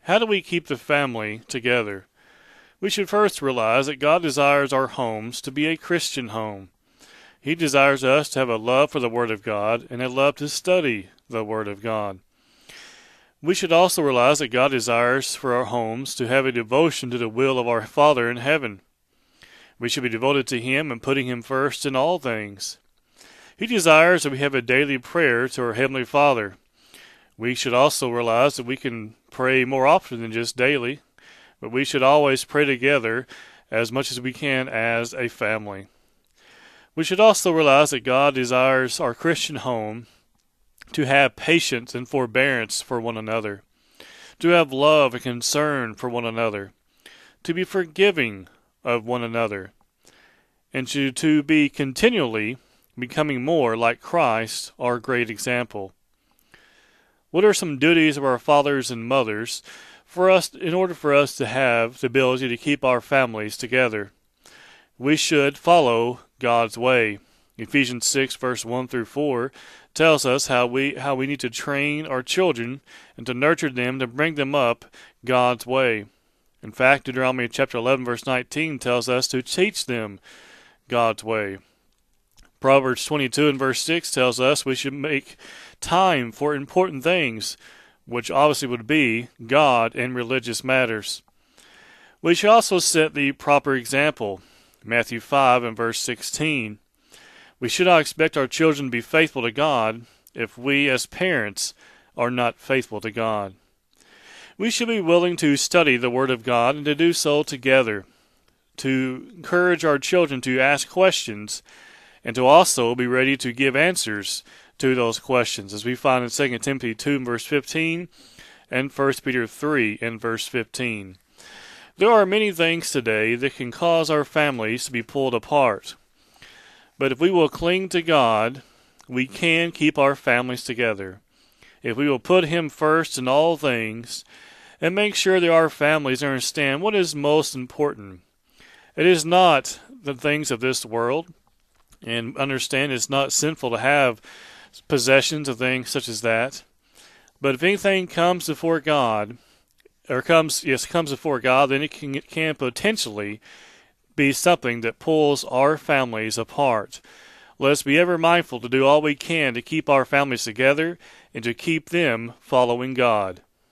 How do we keep the family together? We should first realize that God desires our homes to be a Christian home. He desires us to have a love for the Word of God and a love to study the Word of God. We should also realize that God desires for our homes to have a devotion to the will of our Father in heaven. We should be devoted to Him and putting Him first in all things. He desires that we have a daily prayer to our Heavenly Father. We should also realize that we can pray more often than just daily, but we should always pray together as much as we can as a family. We should also realize that God desires our Christian home to have patience and forbearance for one another, to have love and concern for one another, to be forgiving of one another, and to be continually becoming more like Christ, our great example. What are some duties of our fathers and mothers for us in order for us to have the ability to keep our families together? We should follow God's way. Ephesians 6 verse 1 through 4 tells us how we need to train our children and to nurture them to bring them up God's way. In fact, Deuteronomy chapter 11 verse 19 tells us to teach them God's way. Proverbs 22 and verse 6 tells us we should make time for important things, which obviously would be God and religious matters. We should also set the proper example. Matthew 5 and verse 16. We should not expect our children to be faithful to God if we as parents are not faithful to God. We should be willing to study the Word of God and to do so together, to encourage our children to ask questions and to also be ready to give answers to those questions, as we find in 2 Timothy 2 and verse 15 and 1 Peter 3 and verse 15. There are many things today that can cause our families to be pulled apart. But if we will cling to God, we can keep our families together. If we will put Him first in all things and make sure that our families understand what is most important. It is not the things of this world, and understand it's not sinful to have possessions of things such as that. But if anything comes before God, comes before God, then it can potentially be something that pulls our families apart. Let us be ever mindful to do all we can to keep our families together and to keep them following God.